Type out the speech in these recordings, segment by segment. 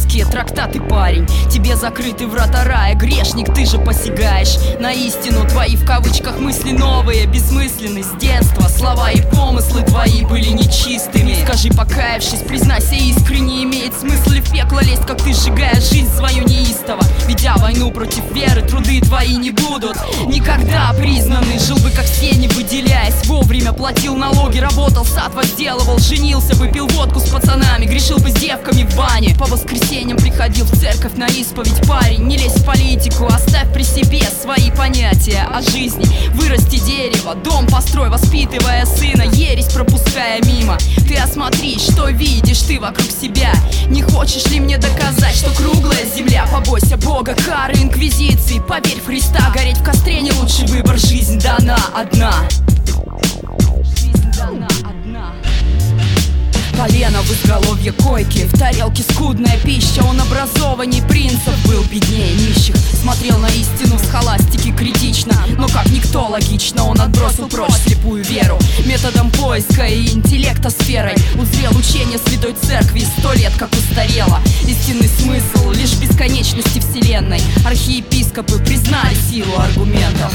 философские трактаты, парень. Тебе закрыты врата рая, грешник, ты же посягаешь на истину. Твои в кавычках мысли новые, бессмысленны с детства. Слова и помыслы твои были нечистыми. Скажи, покаявшись, признайся искренне, имеет смысл ли в пекло лезть, как ты сжигаешь жизнь свою неистово? Ведя войну против веры, труды твои не будут никогда признаны. Жил бы как все, не выделяясь, вовремя платил налоги, работал, сад возделывал, женился бы, пил водку с пацанами, грешил бы с девками в бане. По воскресеньям приходил в церковь на исповедь, парень. Не лезь в политику, оставь при себе свои понятия о жизни. Вырасти дерево, дом построй, воспитывая сына, ересь пропуская мимо. Ты осмотрись, что видишь ты вокруг себя. Не хочешь ли мне доказать, что круглая земля? Побойся Бога, кары, инквизиции, поверь в Христа. Гореть в костре не лучший выбор, жизнь дана одна. Жизнь дана одна. Полено в изголовье койки, в тарелке скудная пища. Он образованней принцев, был беднее нищих. Смотрел на истину в схоластике критично, но как никто логично он отбросил прочь слепую веру. Методом поиска и интеллекта сферой узрел учение Святой Церкви 100 лет как устарело. Истинный смысл лишь в бесконечности вселенной. Архиепископы признали силу аргументов.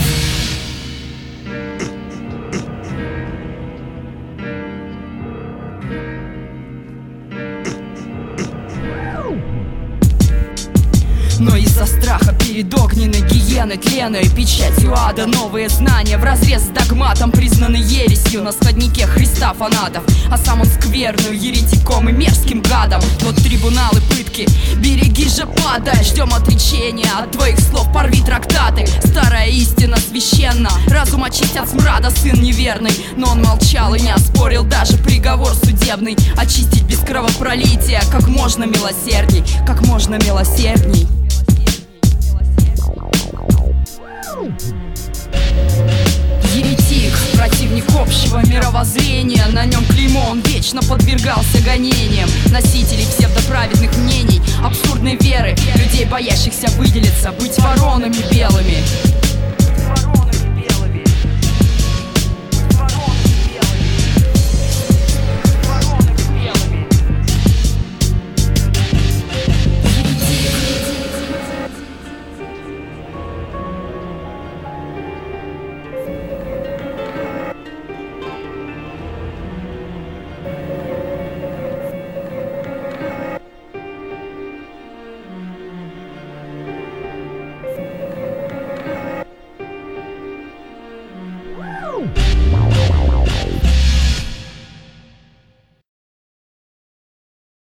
Но из-за страха перед огненной гиеной, тленой печатью ада, новые знания вразрез с догматом признаны ересью на сходнике Христа фанатов. А сам он скверную, еретиком и мерзким гадом. Вот трибуналы пытки, береги же, падай. Ждем отречения от твоих слов, порви трактаты. Старая истина священна, разум очистить от смрада, сын неверный. Но он молчал и не оспорил даже приговор судебный. Очистить без кровопролития как можно милосердней, как можно милосердней. Еретик, противник общего мировоззрения. На нем клеймо, он вечно подвергался гонениям носителей псевдоправедных мнений, абсурдной веры, людей, боящихся выделиться, быть воронами белыми.